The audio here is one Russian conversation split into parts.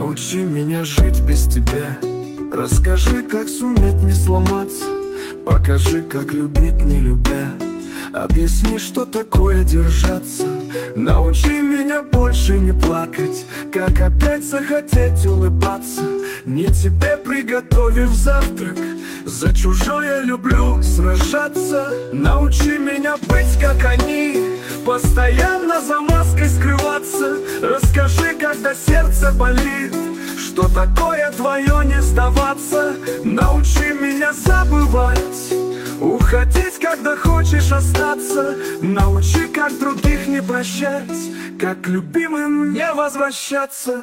Научи меня жить без тебя. Расскажи, как суметь не сломаться. Покажи, как любить не любя. Объясни, что такое держаться. Научи меня больше не плакать, как опять захотеть улыбаться. Не тебе приготовив завтрак, за чужое люблю сражаться. Научи меня быть, как они, постоянно за маской скрываться. Расскажи, когда сердце болит, что такое твое не сдаваться. Научи меня забывать, уходить, когда хочешь остаться. Научи, как других не прощать, как к любимым не возвращаться.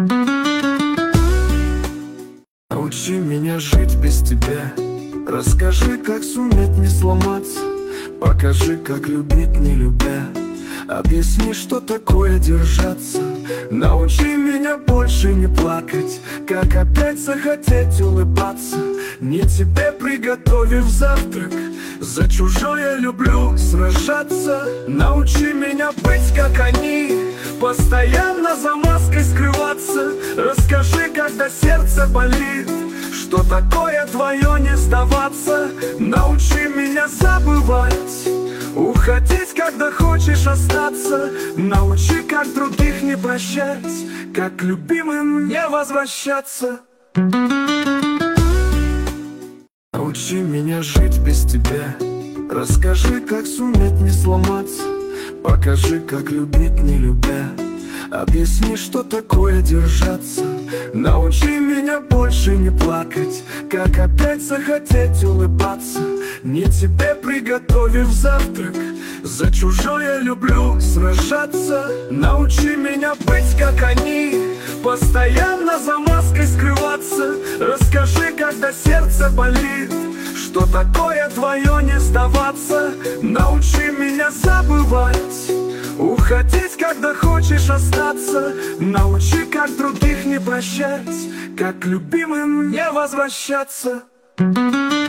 Научи меня жить без тебя. Расскажи, как суметь не сломаться. Покажи, как любить не любя. Объясни, что такое держаться. Научи меня больше не плакать, как опять захотеть улыбаться. Не тебе приготовив завтрак, за чужое люблю сражаться. Научи меня быть, как они, постоянно за маской скрываться. Расскажи, когда сердце болит, что такое твое не сдаваться. Научи меня забывать, уходить, когда хочешь остаться. Научи, как других не прощать, как к любимым не возвращаться. Научи меня жить без тебя. Расскажи, как суметь не сломаться. Покажи, как любить не любя. Объясни, что такое держаться. Научи меня больше не плакать, как опять захотеть улыбаться. Не тебе приготовив завтрак, за чужое люблю сражаться. Научи меня быть, как они, постоянно за маской скрываться. Расскажи, когда сердце болит, что такое твое не сдаваться. Научи меня забывать, уходить, когда хочешь остаться. Научи, как других не прощать, как к любимым не возвращаться.